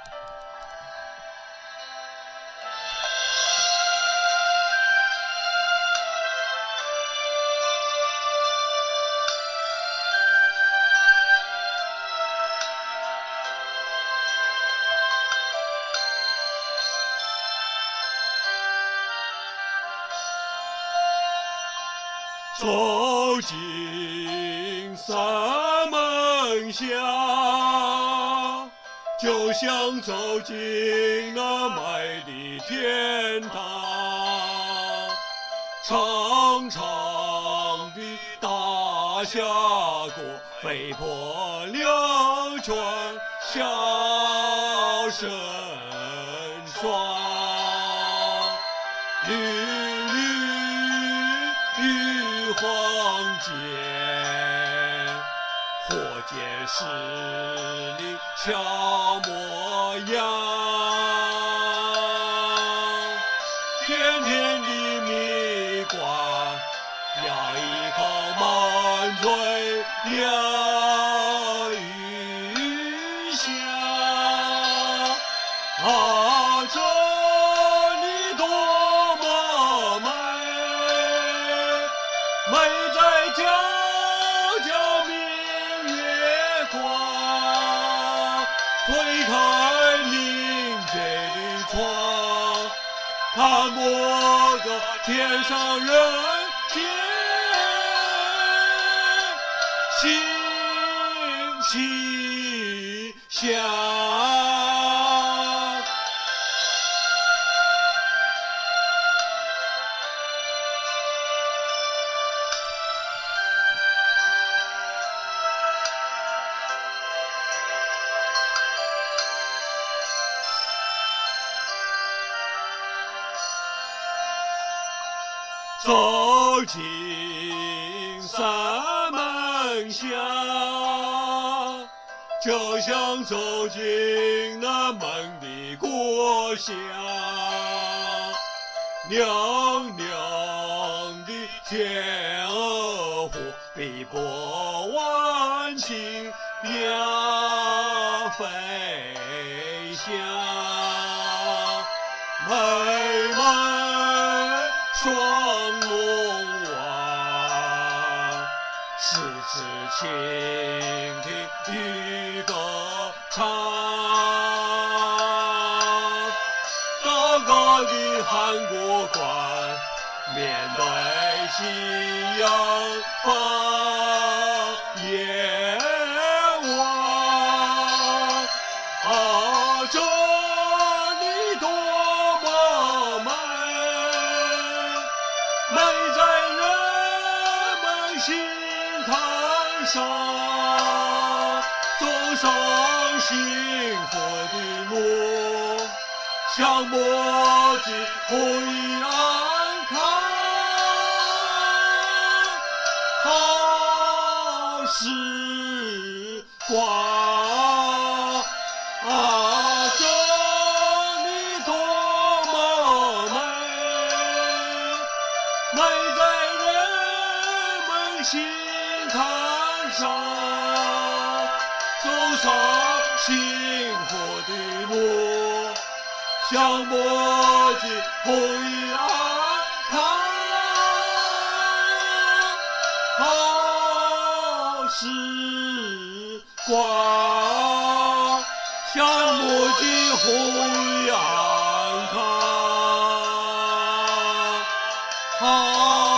走进山门下，就像走进那美丽天堂。长长的大峡谷，飞波流转，笑声爽。绿绿玉皇剑，火箭是你俏模样。甜甜的蜜瓜，咬一口满嘴疗愈香。啊，这里多么美，美在皎皎明月光。推开凝结的窗，看我的天上人间，欣喜向。走进山门下，就像走进那梦的国乡。亮亮的天鹅湖，碧波万顷鸟飞翔。妹妹双龙王，时时倾听渔歌唱。高高的函谷关，面对夕阳放眼望。啊，这里多么美，美在人们心坎上。走上幸福的路，向墨迹回安康。好时光啊，这里多么美，美在人们心坎上。走上幸福的路，向墨迹回安康。好时光，向墨迹回安康。好